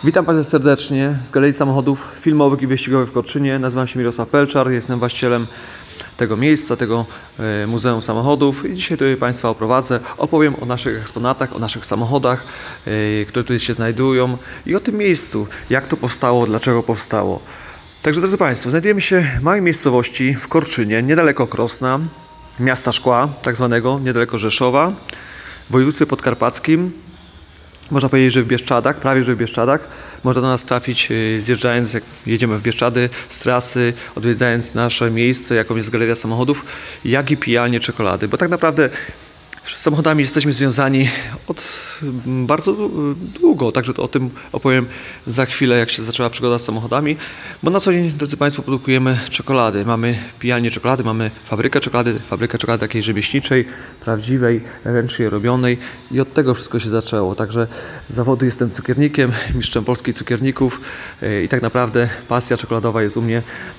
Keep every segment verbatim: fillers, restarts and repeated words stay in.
Witam Państwa serdecznie z Galerii Samochodów Filmowych i Wyścigowych w Korczynie. Nazywam się Mirosław Pelczar, jestem właścicielem tego miejsca, tego e, Muzeum Samochodów i dzisiaj tutaj Państwa oprowadzę. Opowiem o naszych eksponatach, o naszych samochodach, e, które tutaj się znajdują i o tym miejscu, jak to powstało, dlaczego powstało. Także drodzy Państwo, znajdujemy się w małej miejscowości w Korczynie, niedaleko Krosna, miasta Szkła, tak zwanego, niedaleko Rzeszowa, w województwie podkarpackim. Można powiedzieć, że w Bieszczadach, prawie że w Bieszczadach. Można do nas trafić zjeżdżając, jak jedziemy w Bieszczady z trasy, odwiedzając nasze miejsce, jaką jest Galeria Samochodów, jak i pijalnię czekolady. Bo tak naprawdę z samochodami jesteśmy związani od bardzo długo, także to o tym opowiem za chwilę, jak się zaczęła przygoda z samochodami, bo na co dzień, drodzy Państwo, produkujemy czekolady. Mamy pijalnię czekolady, mamy fabrykę czekolady, fabrykę czekolady takiej rzemieślniczej, prawdziwej, ręcznie robionej i od tego wszystko się zaczęło. Także z zawodu jestem cukiernikiem, mistrzem polskich cukierników i tak naprawdę pasja czekoladowa jest u mnie,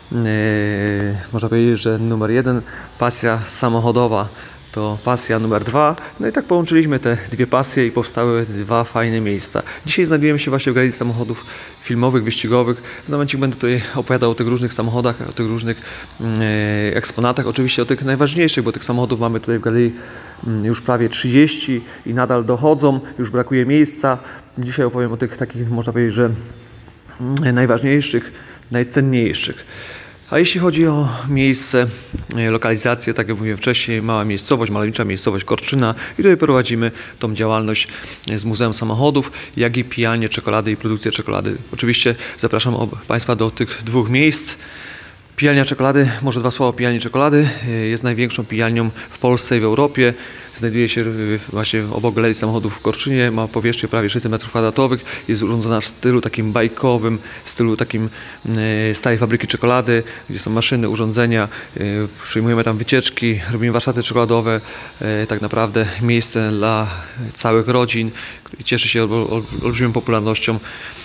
można powiedzieć, że numer jeden, pasja samochodowa to pasja numer dwa. No i tak połączyliśmy te dwie pasje i powstały dwa fajne miejsca. Dzisiaj znajdujemy się właśnie w Galerii Samochodów Filmowych, Wyścigowych. Za momencik będę tutaj opowiadał o tych różnych samochodach, o tych różnych e, eksponatach. Oczywiście o tych najważniejszych, bo tych samochodów mamy tutaj w galerii już prawie trzydzieści i nadal dochodzą. Już brakuje miejsca. Dzisiaj opowiem o tych takich, można powiedzieć, że najważniejszych, najcenniejszych. A jeśli chodzi o miejsce, lokalizację, tak jak mówiłem wcześniej, mała miejscowość, malownicza miejscowość Korczyna i tutaj prowadzimy tą działalność z Muzeum Samochodów, jak i pijalnię czekolady i produkcję czekolady. Oczywiście zapraszam Państwa do tych dwóch miejsc. Pijalnia czekolady, może dwa słowa o pijalni czekolady, jest największą pijalnią w Polsce i w Europie. Znajduje się właśnie obok Galerii Samochodów w Korczynie, ma powierzchnię prawie sześćset metrów kwadratowych, jest urządzona w stylu takim bajkowym, w stylu takim starej fabryki czekolady, gdzie są maszyny, urządzenia, przyjmujemy tam wycieczki, robimy warsztaty czekoladowe, tak naprawdę miejsce dla całych rodzin, cieszy się olbrzymią popularnością.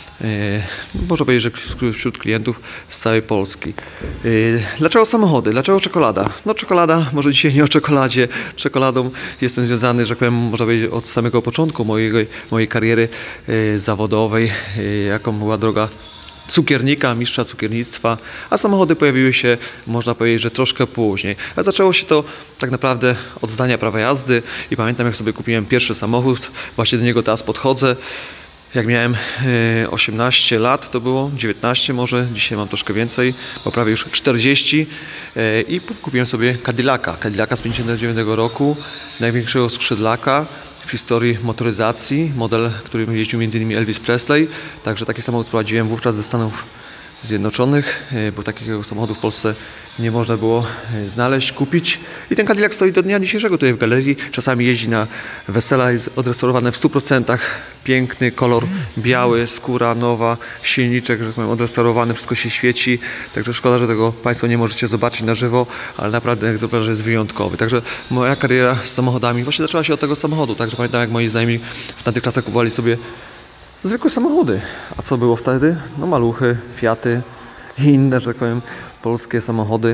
Można powiedzieć, że wśród klientów z całej Polski. Dlaczego samochody? Dlaczego czekolada? No czekolada, może dzisiaj nie o czekoladzie. Czekoladą jestem związany, że tak powiem, można powiedzieć, od samego początku mojej, mojej kariery zawodowej, jaką była droga cukiernika, mistrza cukiernictwa, a samochody pojawiły się, można powiedzieć, że troszkę później. A zaczęło się to tak naprawdę od zdania prawa jazdy i pamiętam, jak sobie kupiłem pierwszy samochód, właśnie do niego teraz podchodzę. Jak miałem osiemnaście lat, to było dziewiętnaście może, dzisiaj mam troszkę więcej, bo prawie już czterdzieści i kupiłem sobie Cadillaca, Cadillaca z pięćdziesiątego dziewiątego roku, największego skrzydlaka w historii motoryzacji, model, którym jeździł między innymi Elvis Presley, także taki samochód prowadziłem wówczas ze Stanów Zjednoczonych, bo takiego samochodu w Polsce nie można było znaleźć, kupić. I ten Cadillac stoi do dnia dzisiejszego tutaj w galerii. Czasami jeździ na wesela, jest odrestaurowany w stu procentach. Piękny kolor biały, skóra nowa, silniczek, że tak powiem, odrestaurowany, wszystko się świeci. Także szkoda, że tego Państwo nie możecie zobaczyć na żywo, ale naprawdę egzemplarz jest wyjątkowy. Także moja kariera z samochodami właśnie zaczęła się od tego samochodu. Także pamiętam, jak moi znajomi w tamtych czasach kupowali sobie zwykłe samochody. A co było wtedy? No maluchy, Fiaty i inne, że tak powiem, polskie samochody.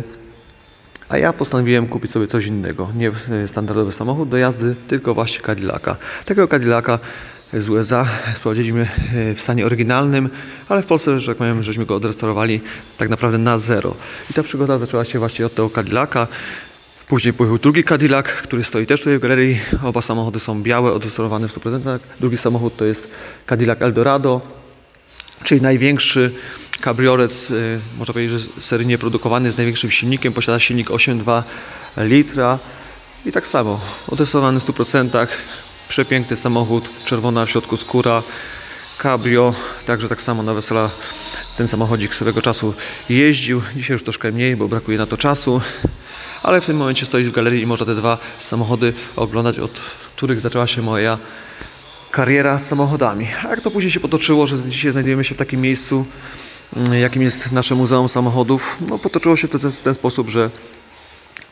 A ja postanowiłem kupić sobie coś innego. Nie standardowy samochód do jazdy, tylko właśnie Cadillaca. Tego Cadillaca z U S A sprowadziliśmy w stanie oryginalnym, ale w Polsce, że tak powiem, żeśmy go odrestaurowali tak naprawdę na zero. I ta przygoda zaczęła się właśnie od tego Cadillaca. Później pojechał drugi Cadillac, który stoi też tutaj w galerii. Oba samochody są białe, odrestaurowane w stu procentach. Drugi samochód to jest Cadillac Eldorado, czyli największy kabriolet, można powiedzieć, że seryjnie produkowany z największym silnikiem. Posiada silnik osiem przecinek dwa litra. I tak samo, odrestaurowany w stu procentach. Przepiękny samochód, czerwona w środku skóra, cabrio. Także tak samo na wesela ten samochodzik swego czasu jeździł. Dzisiaj już troszkę mniej, bo brakuje na to czasu. Ale w tym momencie stoi w galerii i można te dwa samochody oglądać, od których zaczęła się moja kariera z samochodami. A jak to później się potoczyło, że dzisiaj znajdujemy się w takim miejscu, jakim jest nasze Muzeum Samochodów? No potoczyło się to w ten sposób, że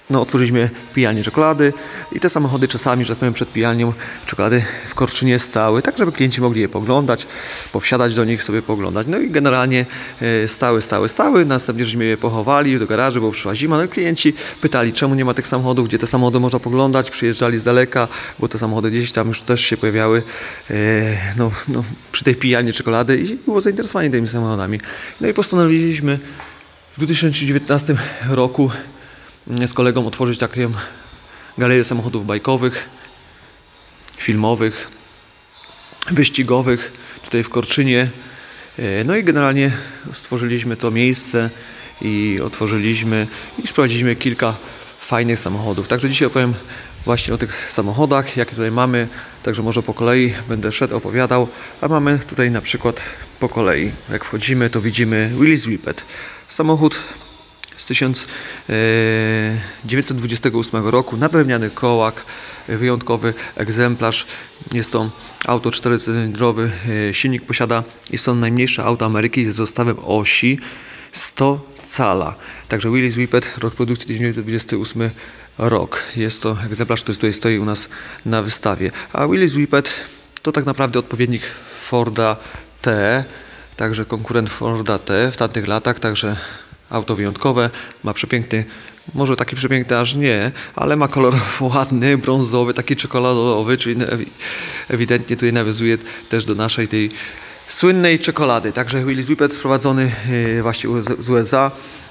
No, otworzyliśmy pijalnię czekolady i te samochody czasami, że tak powiem, przed pijalnią czekolady w Korczynie stały, tak żeby klienci mogli je poglądać, powsiadać do nich, sobie poglądać. No i generalnie e, stały, stały, stały. Następnie żeśmy je pochowali do garaży, bo przyszła zima. No i klienci pytali, czemu nie ma tych samochodów, gdzie te samochody można poglądać, przyjeżdżali z daleka, bo te samochody gdzieś tam już też się pojawiały e, no, no, przy tej pijalni czekolady i było zainteresowanie tymi samochodami. No i postanowiliśmy w dwa tysiące dziewiętnastym roku z kolegą otworzyć taką galerię samochodów bajkowych, filmowych, wyścigowych tutaj w Korczynie. No i generalnie stworzyliśmy to miejsce i otworzyliśmy i sprowadziliśmy kilka fajnych samochodów. Także dzisiaj opowiem właśnie o tych samochodach, jakie tutaj mamy. Także może po kolei będę szedł, opowiadał. A mamy tutaj na przykład po kolei. Jak wchodzimy, to widzimy Willys Whippet. Samochód z tysiąc dziewięćset dwudziestego ósmego roku, na drewnianych kołach, wyjątkowy egzemplarz. Jest to auto czterocylindrowy, silnik posiada, jest to najmniejsze auto Ameryki z zestawem osi sto cala. Także Willys Whippet, rok produkcji tysiąc dziewięćset dwudziesty ósmy rok. Jest to egzemplarz, który tutaj stoi u nas na wystawie. A Willys Whippet to tak naprawdę odpowiednik Forda T, także konkurent Forda T w tamtych latach, także auto wyjątkowe, ma przepiękny, może taki przepiękny aż nie, ale ma kolor ładny, brązowy, taki czekoladowy, czyli ewidentnie tutaj nawiązuje też do naszej tej słynnej czekolady. Także Willys Whippet sprowadzony właśnie z U S A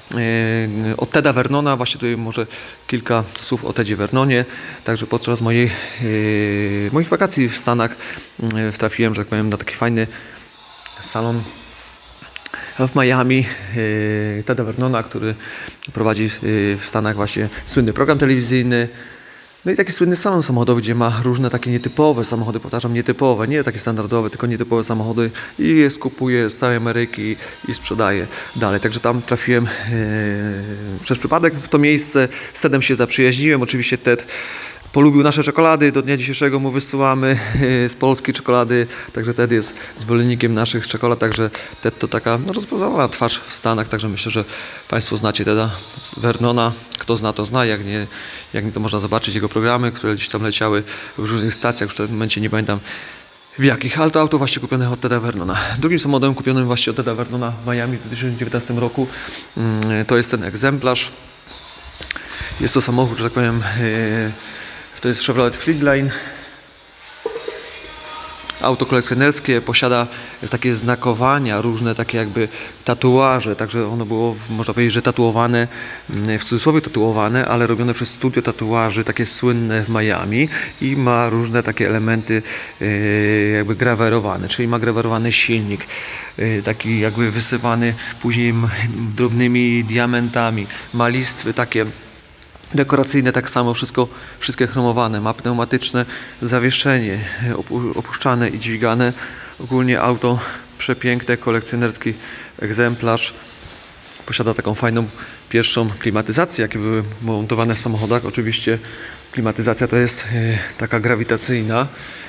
od Teda Vernona. Właśnie tutaj może kilka słów o Tedzie Vernonie. Także podczas mojej, moich wakacji w Stanach trafiłem, że tak powiem, na taki fajny salon w Miami yy, Teda Vernona, który prowadzi yy, w Stanach właśnie słynny program telewizyjny. No i taki słynny salon samochodowy, gdzie ma różne takie nietypowe samochody, powtarzam, nietypowe, nie takie standardowe, tylko nietypowe samochody i je skupuje z całej Ameryki i sprzedaje dalej. Także tam trafiłem yy, przez przypadek w to miejsce, z Tedem się zaprzyjaźniłem. Oczywiście Ted polubił nasze czekolady, do dnia dzisiejszego mu wysyłamy z Polski czekolady, także Ted jest zwolennikiem naszych czekolad, także Ted to taka no, rozpoznawalna twarz w Stanach, także myślę, że Państwo znacie Teda Vernona, kto zna to zna, jak nie, jak nie to można zobaczyć jego programy, które gdzieś tam leciały w różnych stacjach, w tym momencie nie pamiętam w jakich, ale to auto właśnie kupione od Teda Vernona. Drugim samochodem kupionym właśnie od Teda Vernona w Miami w dwa tysiące dziewiętnastym roku to jest ten egzemplarz. Jest to samochód, że tak powiem, to jest Chevrolet Fleetline. Auto kolekcjonerskie, posiada takie znakowania, różne takie jakby tatuaże, także ono było, można powiedzieć, że tatuowane, w cudzysłowie tatuowane, ale robione przez studio tatuaży, takie słynne w Miami i ma różne takie elementy jakby grawerowane, czyli ma grawerowany silnik, taki jakby wysypany później drobnymi diamentami, ma listwy takie dekoracyjne, tak samo wszystko, wszystkie chromowane, ma pneumatyczne zawieszenie, opuszczane i dźwigane. Ogólnie auto przepiękne, kolekcjonerski egzemplarz. Posiada taką fajną pierwszą klimatyzację, jakie były montowane w samochodach. Oczywiście klimatyzacja to jest taka grawitacyjna.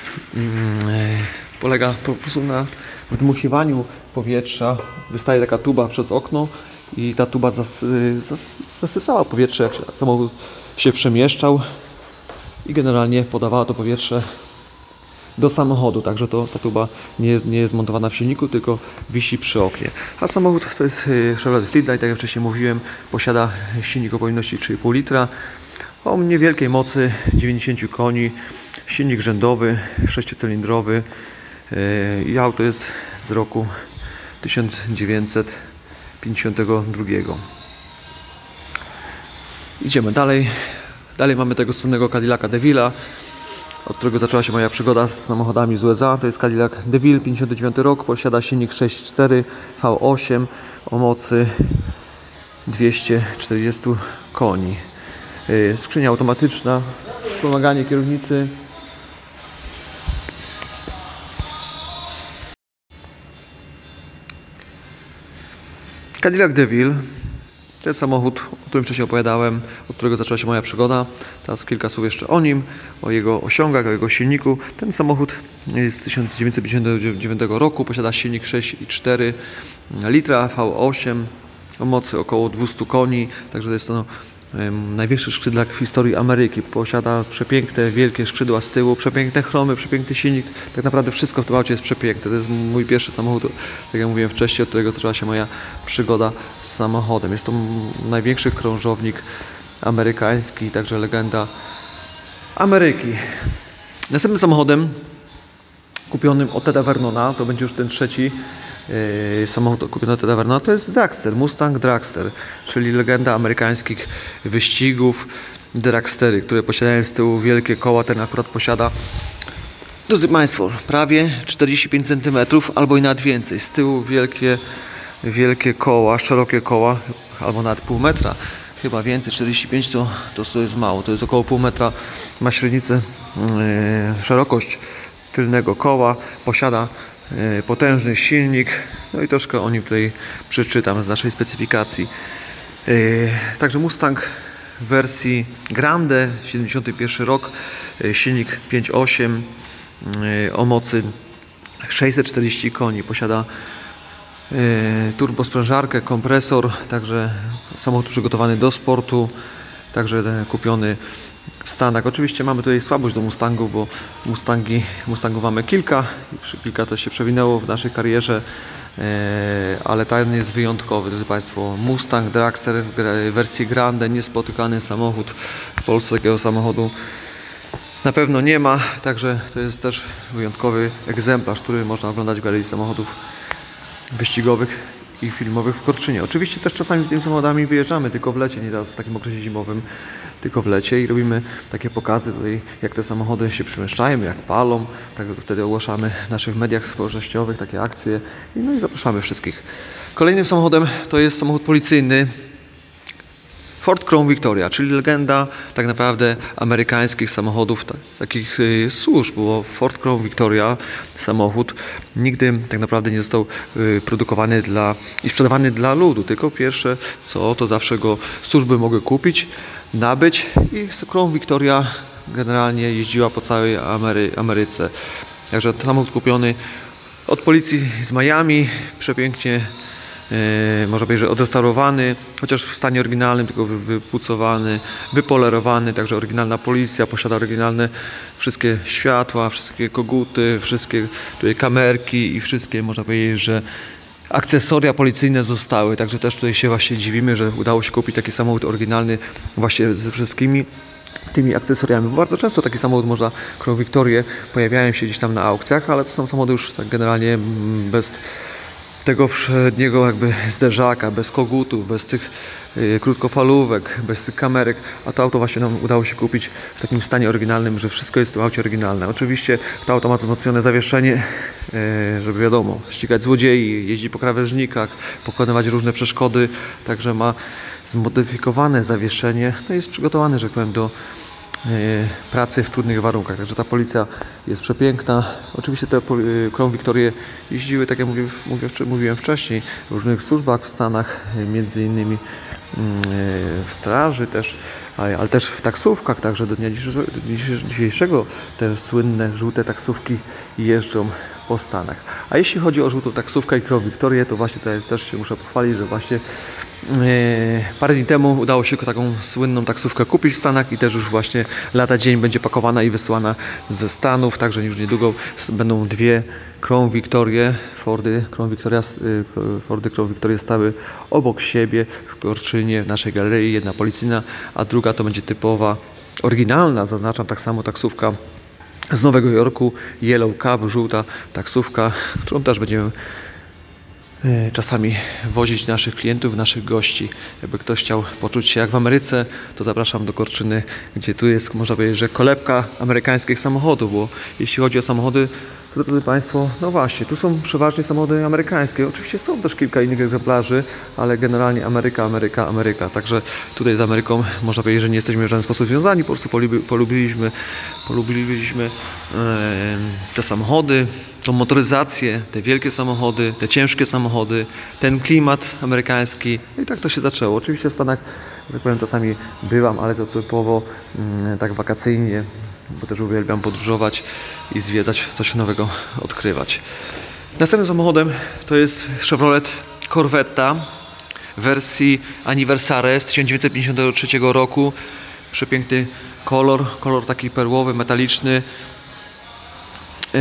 Polega po prostu na wdmuchiwaniu powietrza. Wystaje taka tuba przez okno i ta tuba zas, zas, zasysała powietrze, jak samochód się przemieszczał i generalnie podawała to powietrze do samochodu, także to, ta tuba nie jest, nie jest montowana w silniku, tylko wisi przy oknie. A samochód to jest Chevrolet Fleetline, tak jak wcześniej mówiłem, posiada silnik o pojemności trzy i pół litra, o niewielkiej mocy dziewięćdziesiąt koni, silnik rzędowy, sześciocylindrowy i auto jest z roku tysiąc dziewięćset pięćdziesiątego drugiego. Idziemy dalej. Dalej mamy tego słynnego Cadillaca DeVille'a, od którego zaczęła się moja przygoda z samochodami z U S A. To jest Cadillac DeVille, pięćdziesiąty dziewiąty rok, posiada silnik sześć przecinek cztery V osiem o mocy dwieście czterdzieści koni. Skrzynia automatyczna, wspomaganie kierownicy. Cadillac DeVille to jest samochód, o którym wcześniej opowiadałem, od którego zaczęła się moja przygoda. Teraz kilka słów jeszcze o nim, o jego osiągach, o jego silniku. Ten samochód jest z tysiąc dziewięćset pięćdziesiątego dziewiątego roku, posiada silnik sześć przecinek cztery litra V osiem o mocy około dwieście koni, także to jest to em, największy skrzydlak w historii Ameryki. Posiada przepiękne, wielkie skrzydła z tyłu, przepiękne chromy, przepiękny silnik. Tak naprawdę wszystko w tym aucie jest przepiękne. To jest mój pierwszy samochód, tak jak mówiłem wcześniej, od którego zaczęła się moja przygoda z samochodem. Jest to największy krążownik amerykański, także legenda Ameryki. Następnym samochodem kupionym od Teda Vernona, to będzie już ten trzeci yy, samochód kupiony od Teda Vernona, to jest Dragster, Mustang Dragster, czyli legenda amerykańskich wyścigów, Dragstery, które posiadają z tyłu wielkie koła. Ten akurat posiada, drodzy Państwo, prawie czterdzieści pięć centymetrów albo i nawet więcej. Z tyłu wielkie, wielkie koła, szerokie koła, albo nawet pół metra. Chyba więcej, czterdzieści pięć to, to jest mało, to jest około pół metra, ma średnicę, yy, szerokość tylnego koła, posiada yy, potężny silnik, no i troszkę o nim tutaj przeczytam z naszej specyfikacji. Yy, także Mustang w wersji Grande, siedemdziesiąty pierwszy rok, yy, silnik pięć przecinek osiem yy, o mocy sześćset czterdzieści koni, posiada turbosprężarkę, kompresor, także samochód przygotowany do sportu, także kupiony w Stanach. Oczywiście mamy tutaj słabość do Mustangów, bo Mustangi, Mustangów mamy kilka, kilka też się przewinęło w naszej karierze, ale ten jest wyjątkowy, drodzy Państwo. Mustang Dragster w wersji Grande, niespotykany samochód w Polsce, takiego samochodu na pewno nie ma, także to jest też wyjątkowy egzemplarz, który można oglądać w galerii samochodów wyścigowych i filmowych w Korczynie. Oczywiście też czasami tymi samochodami wyjeżdżamy tylko w lecie, nie teraz w takim okresie zimowym, tylko w lecie i robimy takie pokazy tutaj, jak te samochody się przemieszczają, jak palą, tak wtedy ogłaszamy w naszych mediach społecznościowych takie akcje i no i zapraszamy wszystkich. Kolejnym samochodem to jest samochód policyjny Ford Crown Victoria, czyli legenda tak naprawdę amerykańskich samochodów, tak, takich y, służb, bo Ford Crown Victoria, samochód, nigdy tak naprawdę nie został y, produkowany dla i sprzedawany dla ludu, tylko pierwsze co, to zawsze go służby mogły kupić, nabyć i Crown Victoria generalnie jeździła po całej Amery Ameryce. Także samochód kupiony od policji z Miami, przepięknie Yy, można powiedzieć, że odrestaurowany, chociaż w stanie oryginalnym, tylko wy, wypucowany, wypolerowany, także oryginalna policja, posiada oryginalne wszystkie światła, wszystkie koguty, wszystkie tutaj kamerki i wszystkie, można powiedzieć, że akcesoria policyjne zostały, także też tutaj się właśnie dziwimy, że udało się kupić taki samochód oryginalny właśnie ze wszystkimi tymi akcesoriami. Bo bardzo często taki samochód można, Crown Victorie pojawiają się gdzieś tam na aukcjach, ale to są samochody już tak generalnie bez tego przedniego jakby zderzaka, bez kogutów, bez tych y, krótkofalówek, bez tych kamerek, a to auto właśnie nam udało się kupić w takim stanie oryginalnym, że wszystko jest w tym aucie oryginalne. Oczywiście to auto ma wzmocnione zawieszenie, y, żeby wiadomo, ścigać złodziei, jeździć po krawężnikach, pokonywać różne przeszkody, także ma zmodyfikowane zawieszenie, no jest przygotowany, że tak powiem, do pracy w trudnych warunkach. Także ta policja jest przepiękna. Oczywiście te Crown Victorie jeździły, tak jak mówię, mówię, mówiłem wcześniej, w różnych służbach w Stanach, między innymi w straży też, ale też w taksówkach, także do dnia dzisiejszego te słynne żółte taksówki jeżdżą po Stanach. A jeśli chodzi o żółtą taksówkę i Crown Victorię, to właśnie tutaj też się muszę pochwalić, że właśnie parę dni temu udało się taką słynną taksówkę kupić w Stanach i też już właśnie lada dzień będzie pakowana i wysyłana ze Stanów, także już niedługo będą dwie Crown Victorie, Fordy Crown Victoria, Fordy Crown Victoria stały obok siebie w Korczynie, w naszej galerii, jedna policyjna, a druga to będzie typowa, oryginalna, zaznaczam, tak samo taksówka z Nowego Jorku, Yellow Cab, żółta taksówka, którą też będziemy czasami wozić naszych klientów, naszych gości. Jakby ktoś chciał poczuć się jak w Ameryce, to zapraszam do Korczyny, gdzie tu jest, można powiedzieć, że kolebka amerykańskich samochodów, bo jeśli chodzi o samochody, to drodzy Państwo, no właśnie, tu są przeważnie samochody amerykańskie. Oczywiście są też kilka innych egzemplarzy, ale generalnie Ameryka, Ameryka, Ameryka. Także tutaj z Ameryką można powiedzieć, że nie jesteśmy w żaden sposób związani, po prostu polubiliśmy, polubiliśmy te samochody, tą motoryzację, te wielkie samochody, te ciężkie samochody, ten klimat amerykański. I tak to się zaczęło. Oczywiście w Stanach, że tak powiem, czasami bywam, ale to typowo mm, tak wakacyjnie, bo też uwielbiam podróżować i zwiedzać, coś nowego odkrywać. Następnym samochodem to jest Chevrolet Corvetta wersji Anniversare z tysiąc dziewięćset pięćdziesiątego trzeciego roku. Przepiękny kolor, kolor taki perłowy, metaliczny. Yy...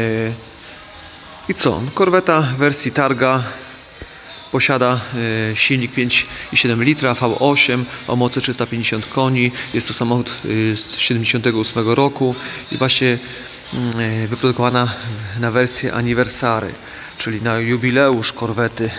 I co? Korweta w wersji Targa posiada yy, silnik pięć i siedem litra V osiem o mocy trzysta pięćdziesiąt koni. Jest to samochód yy, z siedemdziesiątego ósmego roku i właśnie yy, wyprodukowana na wersję Anniversary, czyli na jubileusz korwety.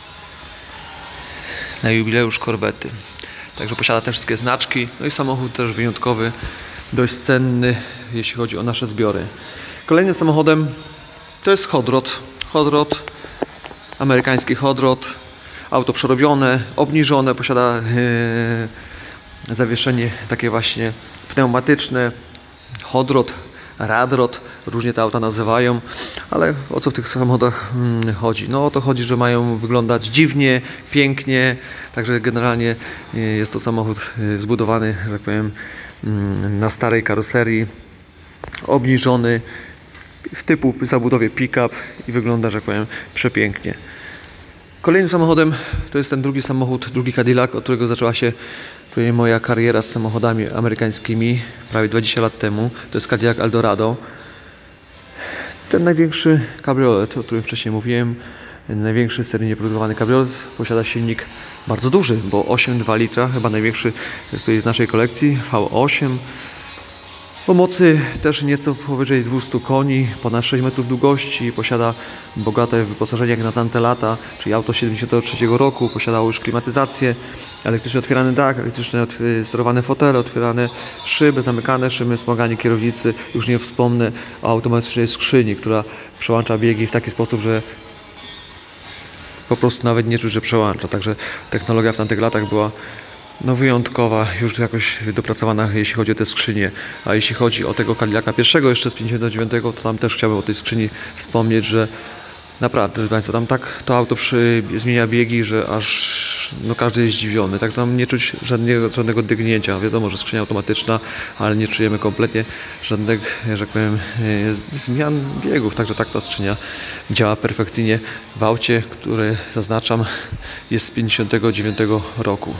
Na jubileusz korwety. Także posiada te wszystkie znaczki. No i samochód też wyjątkowy, dość cenny, jeśli chodzi o nasze zbiory. Kolejnym samochodem to jest Hot Rod. Hot Rod, amerykański Hot Rod. Auto przerobione, obniżone, posiada yy, zawieszenie takie właśnie pneumatyczne. Hot Rod, Rad Rod, różnie te auta nazywają, ale o co w tych samochodach hmm, chodzi? No o to chodzi, że mają wyglądać dziwnie, pięknie, także generalnie jest to samochód zbudowany, że tak powiem, na starej karoserii, obniżony, w typu zabudowie pick-up i wygląda, że tak powiem, przepięknie. Kolejnym samochodem to jest ten drugi samochód, drugi Cadillac, od którego zaczęła się moja kariera z samochodami amerykańskimi prawie dwadzieścia lat temu. To jest Cadillac Eldorado. Ten największy kabriolet, o którym wcześniej mówiłem, największy seryjnie produkowany kabriolet, posiada silnik bardzo duży, bo osiem przecinek dwa litra, chyba największy jest tutaj z naszej kolekcji, V osiem. O mocy też nieco powyżej dwieście koni, ponad sześć metrów długości, posiada bogate wyposażenie jak na tamte lata, czyli auto siedemdziesiątego trzeciego roku, posiadało już klimatyzację, elektrycznie otwierany dach, elektrycznie sterowane fotele, otwierane szyby, zamykane szyby, wspomaganie kierownicy, już nie wspomnę o automatycznej skrzyni, która przełącza biegi w taki sposób, że po prostu nawet nie czuć, że przełącza. Także technologia w tamtych latach była no wyjątkowa, już jakoś dopracowana, jeśli chodzi o te skrzynie. A jeśli chodzi o tego Cadillaca pierwszego, jeszcze z pięćdziesiątego dziewiątego, to tam też chciałbym o tej skrzyni wspomnieć, że naprawdę, proszę Państwa, tam tak to auto przy, zmienia biegi, że aż no, każdy jest zdziwiony. Tak tam nie czuć żadnego, żadnego dygnięcia. Wiadomo, że skrzynia automatyczna, ale nie czujemy kompletnie żadnych, że tak powiem, e, zmian biegów. Także tak ta skrzynia działa perfekcyjnie w aucie, które, zaznaczam, jest z pięćdziesiątego dziewiątego roku.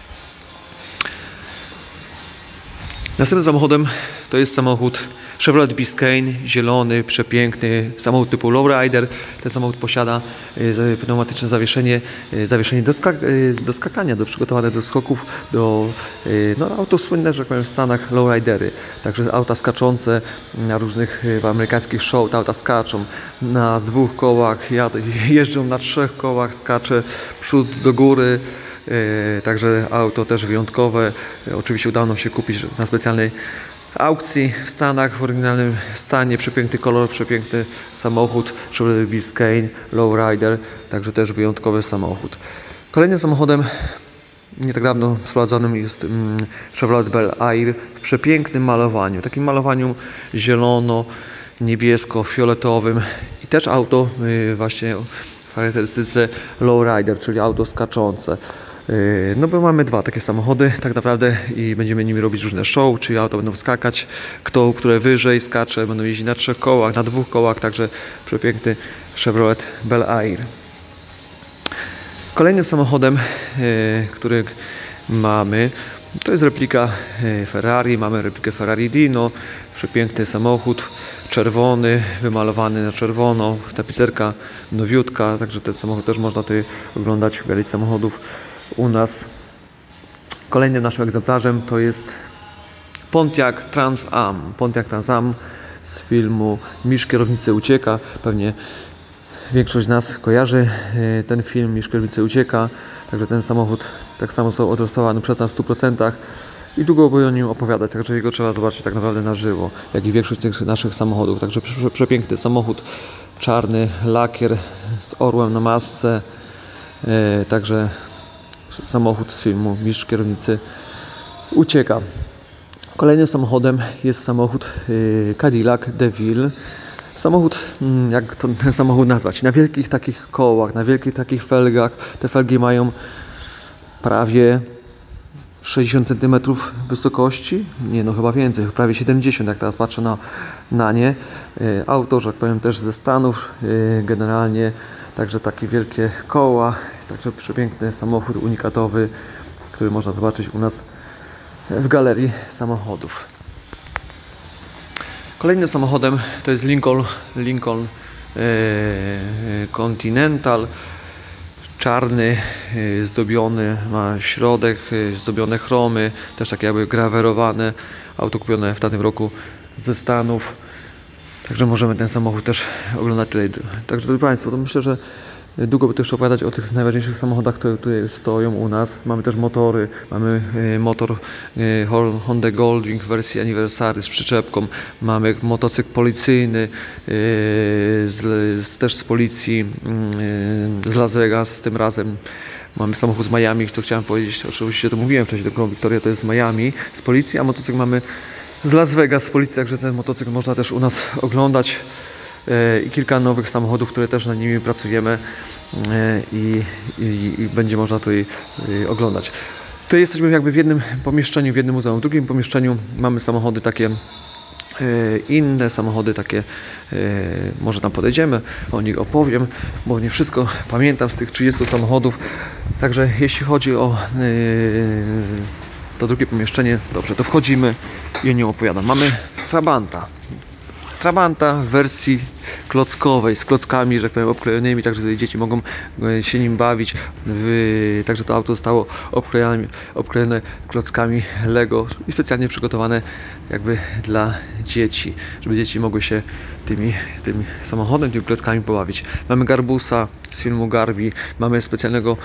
Następnym samochodem to jest samochód Chevrolet Biscayne, zielony, przepiękny, samochód typu lowrider. Ten samochód posiada y, pneumatyczne zawieszenie, y, zawieszenie do, skak y, do skakania, do przygotowane do skoków, do y, no, auto słynne, że tak powiem, w Stanach lowridery. Także auta skaczące na różnych y, amerykańskich show, te auta skaczą na dwóch kołach, jadą, jeżdżą na trzech kołach, skacze przód do góry. Yy, także auto też wyjątkowe. Yy, oczywiście udało nam się kupić na specjalnej aukcji w Stanach, w oryginalnym stanie. Przepiękny kolor, przepiękny samochód Chevrolet Biscayne Lowrider, także też wyjątkowy samochód. Kolejnym samochodem nie tak dawno sprowadzonym jest mm, Chevrolet Bel Air w przepięknym malowaniu, takim malowaniu zielono, niebiesko, fioletowym i też auto yy, właśnie w charakterystyce lowrider, czyli auto skaczące. No bo mamy dwa takie samochody tak naprawdę i będziemy nimi robić różne show, czyli auto będą skakać, kto, które wyżej skacze, będą jeździć na trzech kołach, na dwóch kołach, także przepiękny Chevrolet Bel Air. Kolejnym samochodem, który mamy, to jest replika Ferrari, mamy replikę Ferrari Dino, przepiękny samochód, czerwony, wymalowany na czerwono, tapicerka nowiutka, także ten samochód też można tutaj oglądać w galerii samochodów u nas. Kolejnym naszym egzemplarzem to jest Pontiac Trans Am. Pontiac Trans Am z filmu Mistrz Kierownicy Ucieka. Pewnie większość z nas kojarzy ten film Mistrz Kierownicy Ucieka. Także ten samochód tak samo został odrestaurowany przez nas w stu procentach i długo by o nim opowiadać, także jego trzeba zobaczyć tak naprawdę na żywo, jak i większość tych naszych samochodów. Także przepiękny samochód, czarny lakier z orłem na masce, yy, także samochód z filmu Mistrz Kierownicy Ucieka. Kolejnym samochodem jest samochód yy, Cadillac DeVille. Samochód, jak to ten samochód nazwać, na wielkich takich kołach, na wielkich takich felgach. Te felgi mają prawie sześćdziesiąt centymetrów wysokości, nie no chyba więcej, prawie siedemdziesiąt, jak teraz patrzę na, na nie. Auto, że tak powiem, też ze Stanów generalnie, także takie wielkie koła, Także przepiękny samochód unikatowy, który można zobaczyć u nas w galerii samochodów. Kolejnym samochodem to jest Lincoln, Lincoln e, Continental. Czarny, e, zdobiony, ma środek, e, zdobione chromy, też tak jakby grawerowane. Auto kupione w tamtym roku ze Stanów. Także możemy ten samochód też oglądać tutaj. Także drodzy Państwo, to myślę, że długo by też opowiadać o tych najważniejszych samochodach, które tutaj stoją u nas. Mamy też motory, mamy y, motor y, Honda Goldwing w wersji Anniversary z przyczepką, mamy motocykl policyjny y, z, z, też z policji y, z Las Vegas, tym razem mamy samochód z Miami, co chciałem powiedzieć, oczywiście to mówiłem wcześniej, do Crown Victoria to jest z Miami, z policji, a motocykl mamy z Las Vegas, z policji, także ten motocykl można też u nas oglądać. I kilka nowych samochodów, które też nad nimi pracujemy i, i, i będzie można tutaj oglądać. Tutaj jesteśmy jakby w jednym pomieszczeniu, w jednym muzeum. W drugim pomieszczeniu mamy samochody takie inne, samochody takie, może tam podejdziemy, o nich opowiem, bo nie wszystko pamiętam z tych trzydziestu samochodów. Także jeśli chodzi o to drugie pomieszczenie, dobrze, to wchodzimy i o nim opowiadam. Mamy Trabanta. Trabanta w wersji klockowej, z klockami, że tak powiem, obklejonymi, także tutaj dzieci mogą się nim bawić. Także to auto zostało obklejone, obklejone klockami Lego i specjalnie przygotowane jakby dla dzieci, żeby dzieci mogły się tymi, tym samochodem, tymi klockami pobawić. Mamy Garbusa z filmu Garbi, mamy specjalnego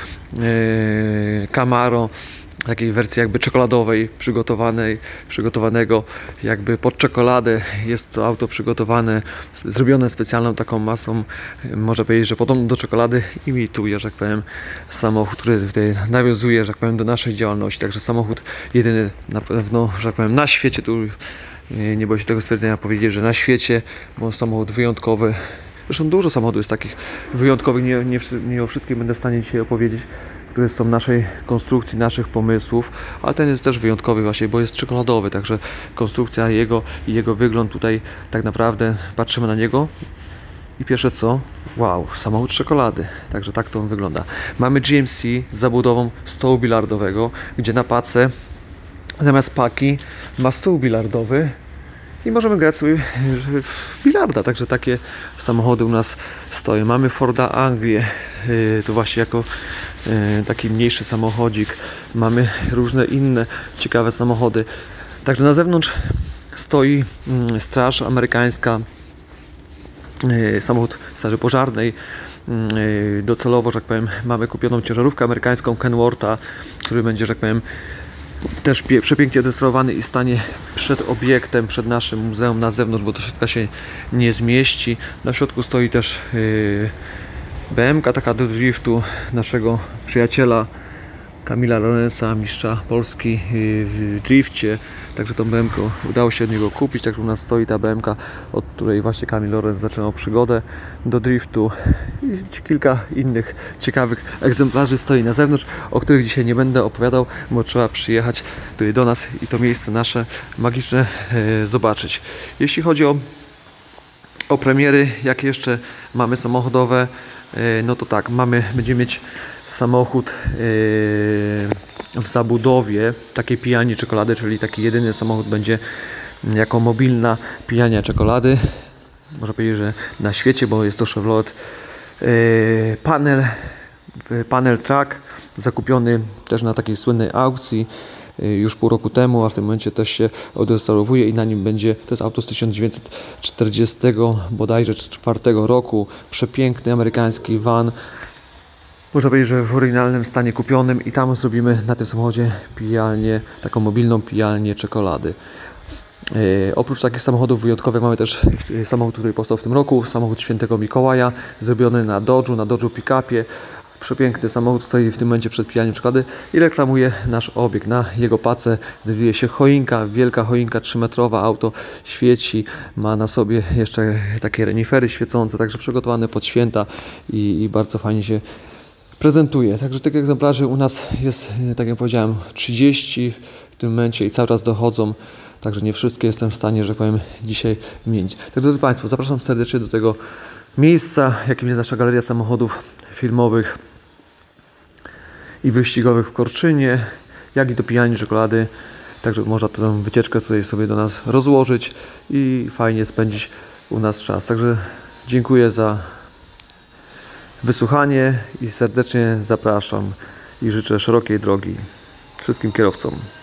e, Camaro, takiej wersji jakby czekoladowej, przygotowanej, przygotowanego jakby pod czekoladę. Jest to auto przygotowane, zrobione specjalną taką masą, można powiedzieć, że podobno do czekolady, imituje, że tak powiem, samochód, który tutaj nawiązuje, że tak powiem, do naszej działalności. Także samochód jedyny na pewno, że tak powiem, na świecie, tu nie boję się tego stwierdzenia powiedzieć, że na świecie, bo samochód wyjątkowy. Zresztą dużo samochodów jest takich wyjątkowych, nie, nie, nie o wszystkim będę w stanie dzisiaj opowiedzieć, które są naszej konstrukcji, naszych pomysłów, ale ten jest też wyjątkowy właśnie, bo jest czekoladowy, także konstrukcja jego i jego wygląd tutaj tak naprawdę patrzymy na niego i pierwsze co? Wow, samochód czekolady, także tak to wygląda. Mamy G M C z zabudową stołu bilardowego, gdzie na pace zamiast paki ma stół bilardowy i możemy grać sobie w bilarda, także takie samochody u nas stoją. Mamy Forda Anglię, yy, to właśnie jako yy, taki mniejszy samochodzik. Mamy różne inne ciekawe samochody. Także na zewnątrz stoi yy, straż amerykańska, yy, samochód straży pożarnej. Yy, docelowo, że tak powiem, mamy kupioną ciężarówkę amerykańską Kenwortha, który będzie, że tak powiem, też przepięknie destrowany i stanie przed obiektem, przed naszym muzeum na zewnątrz, bo to środka się nie zmieści. Na środku stoi też yy, B M ka taka do driftu naszego przyjaciela Kamila Lorenza, mistrza Polski yy, w drifcie. Także tą B M kę udało się od niego kupić. Także u nas stoi ta B M ka, od której właśnie Kamil Lorenz zaczynał przygodę do driftu. I kilka innych ciekawych egzemplarzy stoi na zewnątrz, o których dzisiaj nie będę opowiadał, bo trzeba przyjechać tutaj do nas i to miejsce nasze magiczne e, zobaczyć. Jeśli chodzi o, o premiery, jakie jeszcze mamy samochodowe, e, no to tak, mamy, będziemy mieć samochód e, w zabudowie, takie pijanie czekolady, czyli taki jedyny samochód będzie jako mobilna pijania czekolady. Można powiedzieć, że na świecie, bo jest to Chevrolet yy, panel, panel truck, zakupiony też na takiej słynnej aukcji yy, już pół roku temu, a w tym momencie też się odrestaurowuje i na nim będzie, to jest auto z tysiąc dziewięćset czterdziestego bodajże czwartego roku, przepiękny amerykański van. Można powiedzieć, że w oryginalnym stanie kupionym i tam zrobimy na tym samochodzie pijalnię, taką mobilną pijalnię czekolady. Yy, oprócz takich samochodów wyjątkowych mamy też samochód, który powstał w tym roku, samochód Świętego Mikołaja, zrobiony na Dodge'u, na Dodge'u pick-upie. Przepiękny samochód stoi w tym momencie przed pijaniem czekolady i reklamuje nasz obiekt. Na jego pace znajduje się choinka, wielka choinka trzymetrowa, auto świeci, ma na sobie jeszcze takie renifery świecące, także przygotowane pod święta i, i bardzo fajnie się prezentuje. Także tych egzemplarzy u nas jest, tak jak powiedziałem, trzydzieści w tym momencie i cały czas dochodzą. Także nie wszystkie jestem w stanie, że powiem, dzisiaj wymienić. Tak, drodzy Państwo, zapraszam serdecznie do tego miejsca, jakim jest nasza galeria samochodów filmowych. i wyścigowych w Korczynie, jak i do pijania czekolady. Także można tę wycieczkę tutaj sobie do nas rozłożyć i fajnie spędzić u nas czas. Także dziękuję za wysłuchanie i serdecznie zapraszam i życzę szerokiej drogi wszystkim kierowcom.